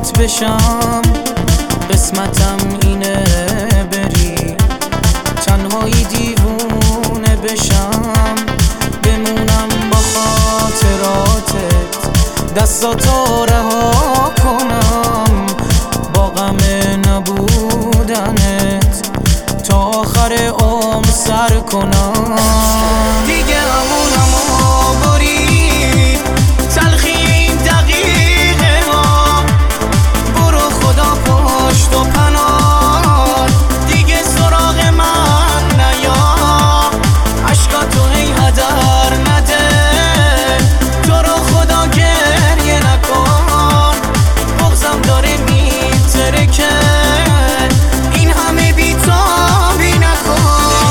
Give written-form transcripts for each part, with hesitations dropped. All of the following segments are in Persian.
شاد بشم، قسمتم اینه بری تنهایی دیوونه بشم، بمونم با خاطراتت دستاتو رها کنم، با غم نبودنت تا آخر عمر سر کنم. دیگه همونمو برید تلخی این دقیقه ها، برو خدا پشت و پناه، دیگه سراغ من نیا، عشقاتو هی هدر نده، تو رو خدا گریه نکن، بغضم داره میترکه، این همه بیتابی نکن.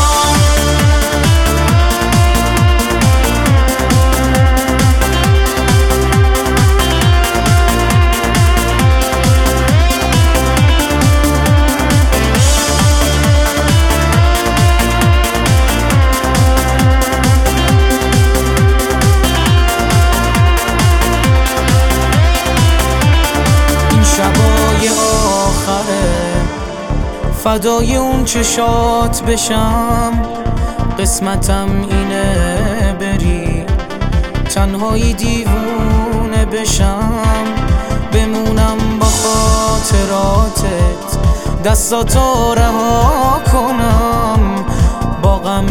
شبای آخره فدای اون چشات بشم، قسمتم اینه بری تنهایی دیوونه بشم، بمونم با خاطراتت دستاتو رها کنم، با غم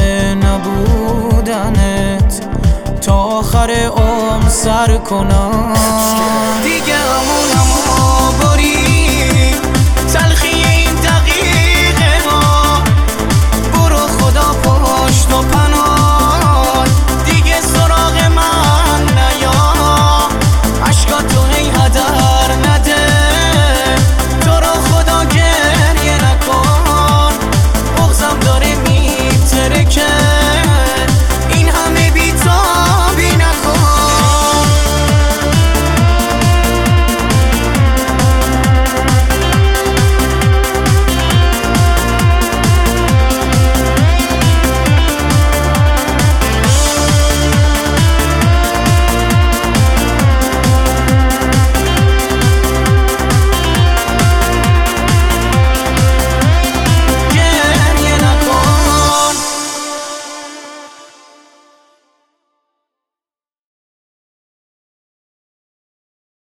نبودنت تا آخر عمر سر کنم. دیگه همونمو